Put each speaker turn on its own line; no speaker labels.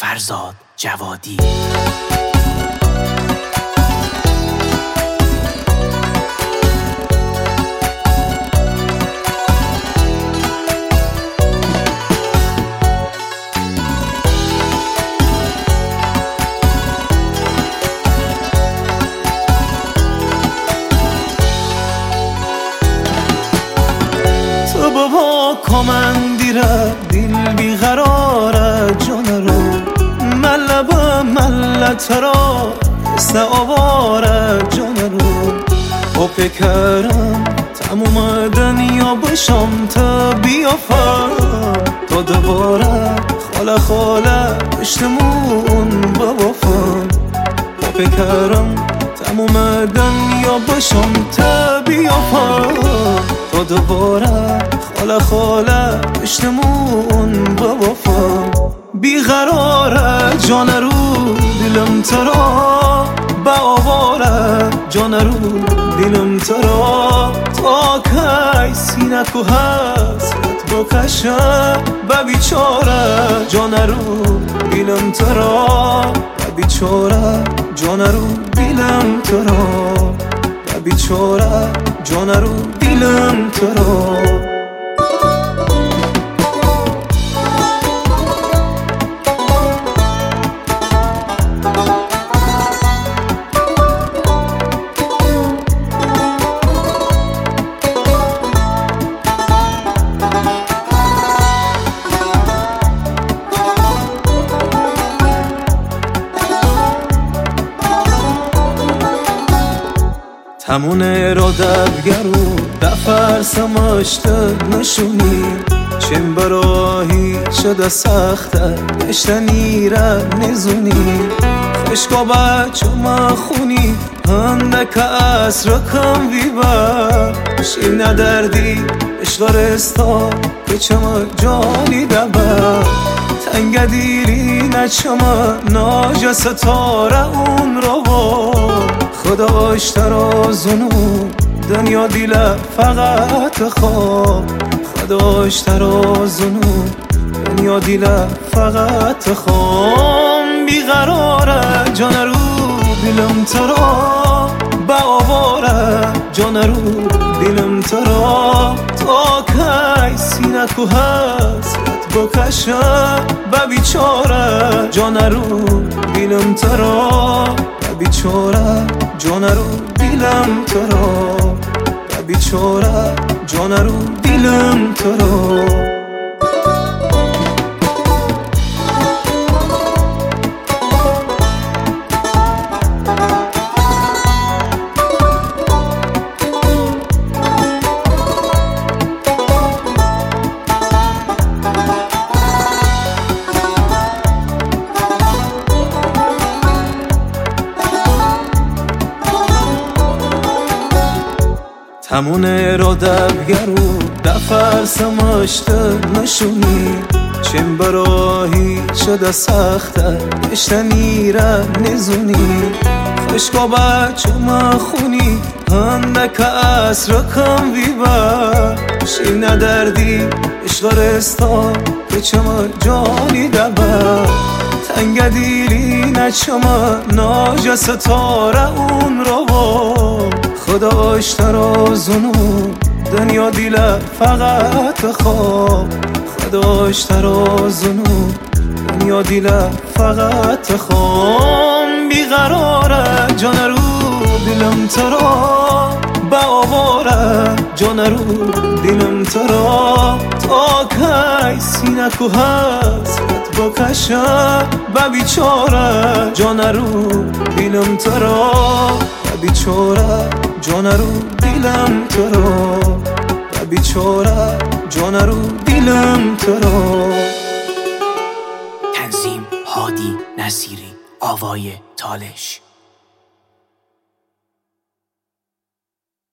فرزاد جوادی.
تو بابا کمندیره دل بیقراره جان رو ملبه ملت را حس آواره جان رو با فکرم تموم دنیا بشم تا بیافم تا دوباره خاله خاله پشتمون ببافم با فکرم تموم دنیا بشم تا بیافم تا دوباره خاله خاله پشتمون ببافم بیقراره جان رو دلم ترا به آواره جان رو دلم ترا تا کی سینه کو حسرت بکشه به بیچاره جان رو دلم ترا به بیچاره جان رو دلم ترا به بیچاره جان رو دلم ترا. همونه را دبگرو دفر سماشته نشونی چیم براهی شده سخته گشتنی را نزونی خشکا بچه مخونی هندک از رکم بیبر شیم ندردی اشغرستا کچم جانی دبر تنگ دیری نچم ناج ستاره اون رو خداش ترازونو دنیا دیله فقط خواب خداش ترازونو دنیا دیله فقط خواب بیقراره جان رو دلم ترا به آواره جان رو دلم ترا تا کی سینه کو حسرت بکشه به بیچاره جان رو دلم ترا بیچاره جان رو دلم ترا به بیچاره جان رو دلم ترا. همونه را دبگرو دفر سماشته نشونی چیم براهی شده سخته گشتنی را نزونی خشکا بچه مخونی هندک از رکم بیبر شیم ندردی اشغرستا کچم جانی دبر تنگ دیری نچم ناج ستاره اون رو خداش ترازونو دنیا دیله فقط خواب خداش ترازونو دنیا دیله فقط خواب بیقراره جان رو دلم ترا به آواره جان رو دلم ترا تا کی سینه کو حسرت بکشه به بیچاره جان رو دلم ترا به بیچاره جان رو دلم ترا به بیچاره جان رو دلم ترا.
تنظیم هادی نصیری، آوای تالش.